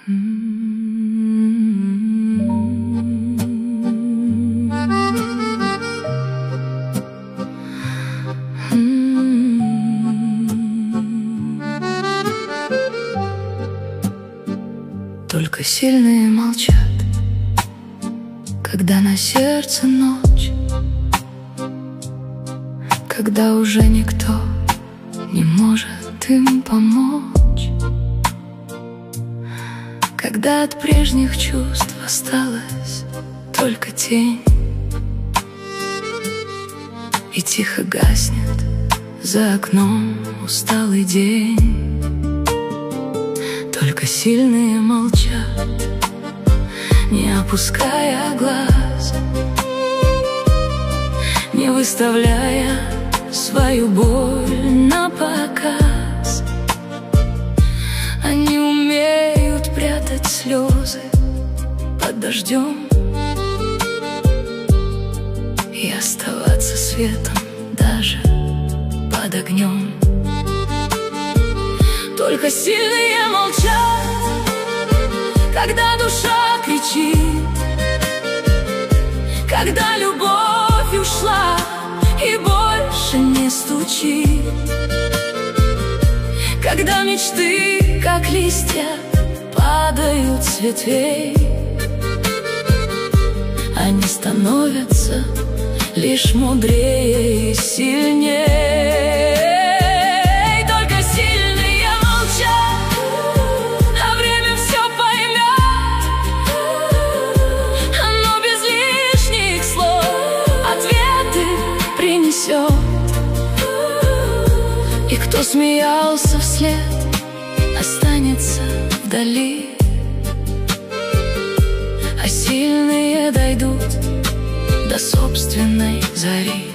Только сильные молчат, когда на сердце ночь, когда уже никто не может им помочь, когда от прежних чувств осталась только тень, и тихо гаснет за окном усталый день. Только сильные молчат, не опуская глаз, не выставляя свою боль на показ. Они умеют прятать слезы под дождем и оставаться светом даже под огнем. Только сильные молчат, когда душа кричит, когда любовь ушла и больше не стучит, когда мечты, как листья, падают с ветвей. Они становятся лишь мудрее и сильнее. И кто смеялся вслед, останется вдали, а сильные дойдут до собственной зари.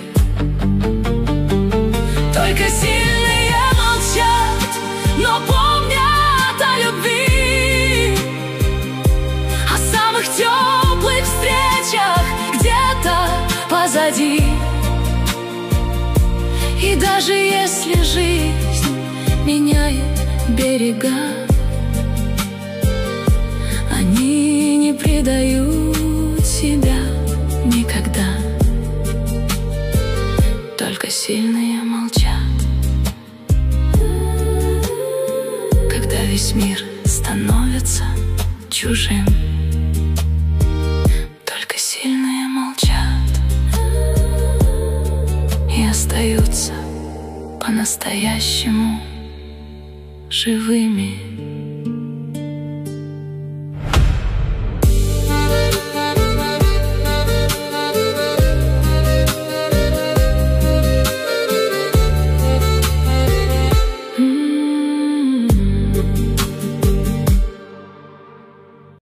Только сильные молчат, но помнят о любви, о самых теплых встречах где-то позади. И даже если жизнь меняет берега, они не предают себя никогда. Только сильные молчат, когда весь мир становится чужим. Только сильные молчат и остаются по-настоящему живыми.